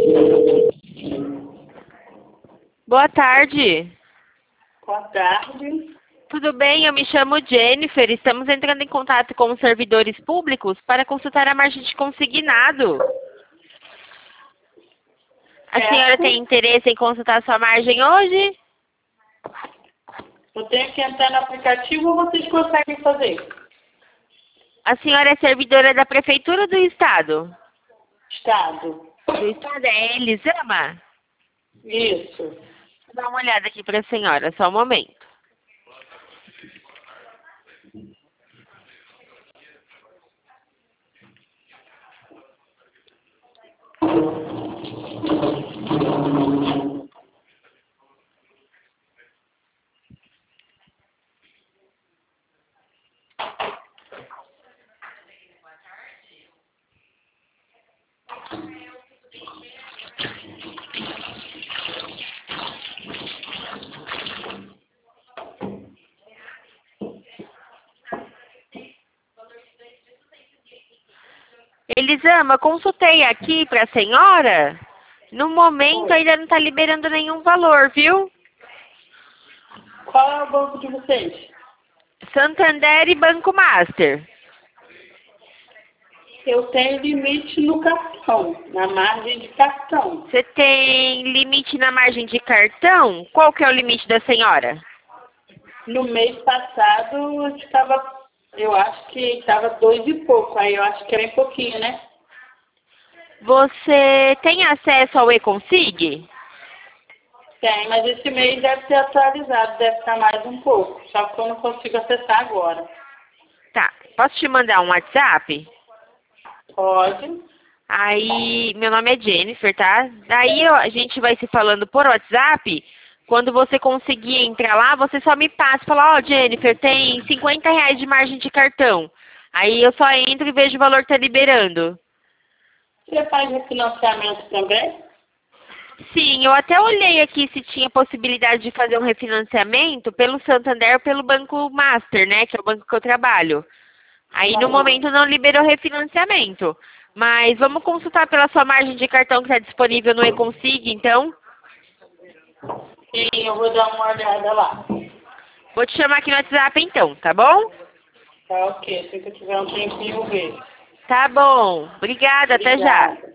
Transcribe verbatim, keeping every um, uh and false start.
Boa tarde. Boa tarde. Tudo bem? Eu me chamo Jennifer. Estamos entrando em contato com os servidores públicos para consultar a margem de consignado. A Certo. senhora tem interesse em consultar sua margem hoje? Eu tenho que entrar no aplicativo ou vocês conseguem fazer? A senhora é servidora da Prefeitura ou do Estado? Estado. Do Estado é Elisama? Isso. Vou dar uma olhada aqui para a senhora, só um momento. Elisama, consultei aqui para a senhora. No momento ainda não está liberando nenhum valor, viu? Qual é o banco de vocês? Santander e Banco Master. Eu tenho limite no cartão, na margem de cartão. Você tem limite na margem de cartão? Qual que é o limite da senhora? No mês passado eu estava, eu acho que estava dois e pouco, aí eu acho que era em pouquinho, né? Você tem acesso ao eConsig? Tem, mas esse mês deve ser atualizado, deve estar mais um pouco, só que eu não consigo acessar agora. Tá. Posso te mandar um WhatsApp? Pode. Aí, meu nome é Jennifer, tá? Daí ó, a gente vai se falando por WhatsApp. Quando você conseguir entrar lá, você só me passa e fala, ó, oh, Jennifer, tem cinquenta reais de margem de cartão. Aí eu só entro e vejo o valor que tá liberando. Você faz refinanciamento também? Sim, eu até olhei aqui se tinha possibilidade de fazer um refinanciamento pelo Santander ou pelo Banco Master, né? Que é o banco que eu trabalho. Aí no momento não liberou refinanciamento. Mas vamos consultar pela sua margem de cartão que está disponível no eConsig, então. Sim, eu vou dar uma olhada lá. Vou te chamar aqui no WhatsApp então, tá bom? Tá ok, se eu tiver um tempinho eu vejo. Tá bom. Obrigada, até já. Obrigada.